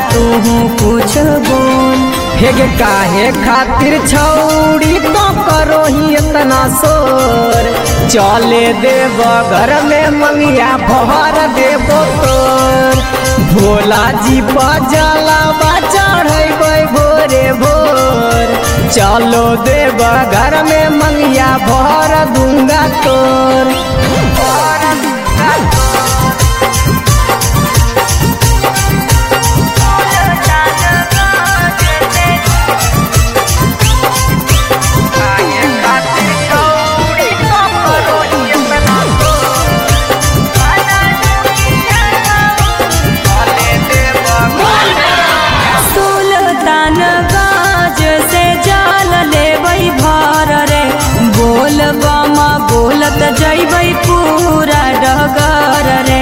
तू कुछ बोल। हेगे काहे खातिर छौड़ी तो करो ही इतना शोर। चले देव घर में मंगिया भर देबो तोर। भोला जी जलावा चढ़ेबै भोरे भोर। चलो देव घर में मंगिया भर दूंगा तोर। बोलत जैबै पूरा डगर रे।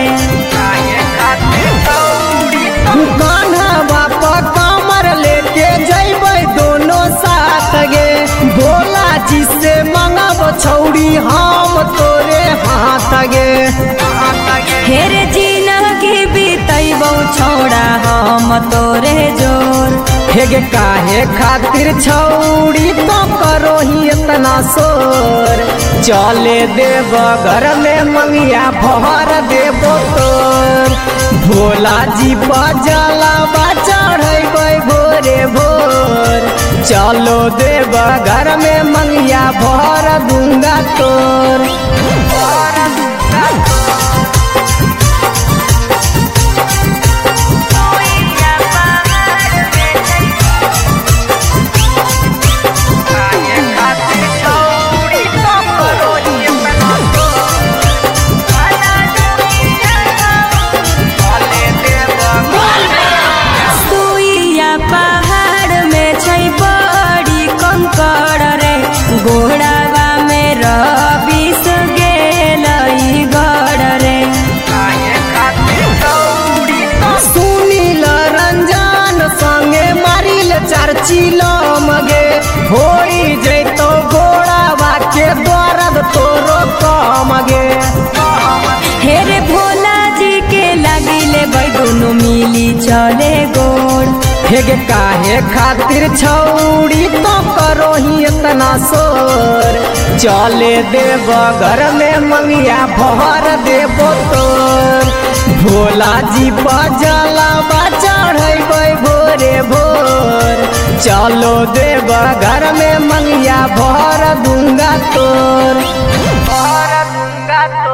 कान्हा पर कमर लेके जैबै दोनों साथ गे। भोला जी से मंगब छौड़ी हम तोरे हाथ गे। हेरे जिंदगी बीतैबौ छौड़ा हम तोरे जोर। हेगे काहे खातिर छौड़ी तो करो ही इतना शोर। चले देव घर में मंगिया भर देबो तोर। भोला जी जलावा चढ़ेबै भोरे भोर। चलो देव घर में मंगिया भर दूंगा तोर। घोड़ावा में रबिस गेलई गड़ रे। सुनील रंजन संगे मारिल चर्चिलम गे। होई जैतो घोड़ावा के दर्द तोरो कम गे। हेरे भोला जी के लागिले बैदुनु मिली चले गोड़। हेगे काहे खातिर छौड़ी तो करो ही इतना शोर। चले देव घर में मंगिया भर देबो तोर। भोला जी जलावा चढ़ेबै भोरे भोर। चलो देव घर में मंगिया भर दूंगा तोर।